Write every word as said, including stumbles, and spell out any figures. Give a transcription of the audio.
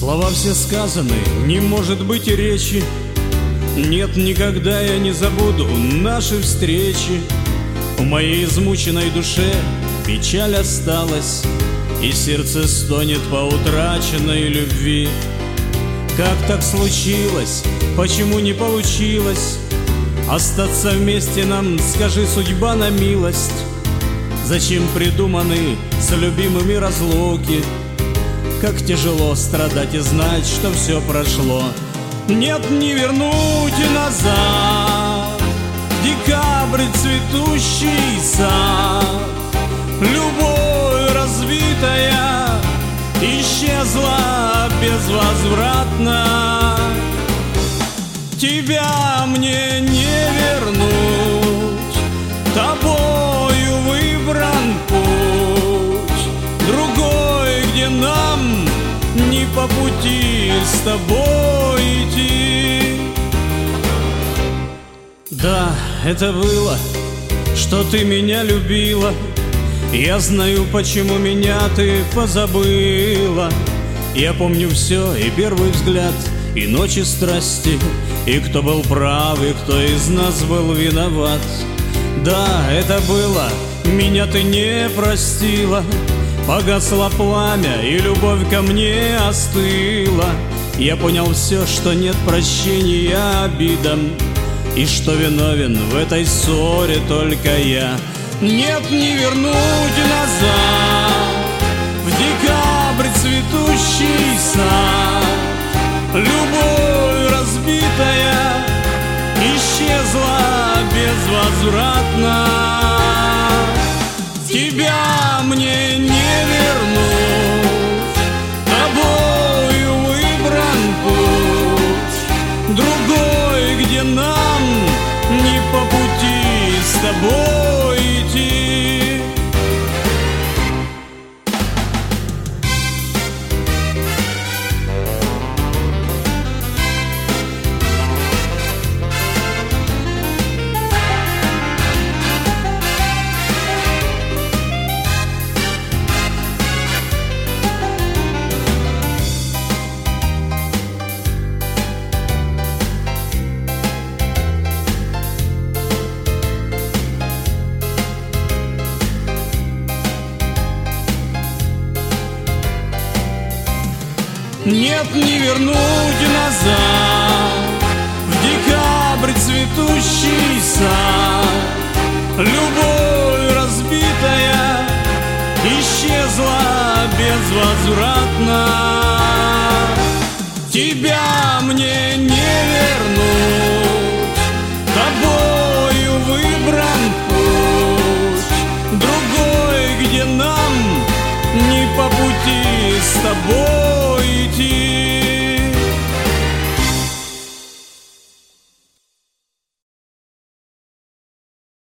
Слова все сказаны, не может быть и речи. Нет, никогда я не забуду наши встречи. В моей измученной душе печаль осталась, и сердце стонет по утраченной любви. Как так случилось, почему не получилось остаться вместе нам, скажи, судьба на милость? Зачем придуманы с любимыми разлуки? Как тяжело страдать и знать, что все прошло. Нет, не вернуть назад декабрь, цветущий сад. Любовь разбитая исчезла безвозвратно. Тебя мне не вернуть, тобою выбран путь другой, где нам не по пути с тобой идти. Да, это было, что ты меня любила. Я знаю, почему меня ты позабыла. Я помню все, и первый взгляд, и ночи страсти, и кто был прав, и кто из нас был виноват. Да, это было, меня ты не простила. Погасло пламя, и любовь ко мне остыла. Я понял все, что нет прощения обидам, и что виновен в этой ссоре только я. Нет, не вернуть назад в декабрь цветущий сад. Любовь разбитая исчезла безвозвратно. Тебя мне не вернуть, тобою выбран путь другой, где нам не по пути с тобой идти. Нет, не вернуть назад в декабрь цветущий сад. Любовь разбитая исчезла безвозвратно. Тебя мне не вернуть, тобою выбран путь другой, где нам не по пути с тобой.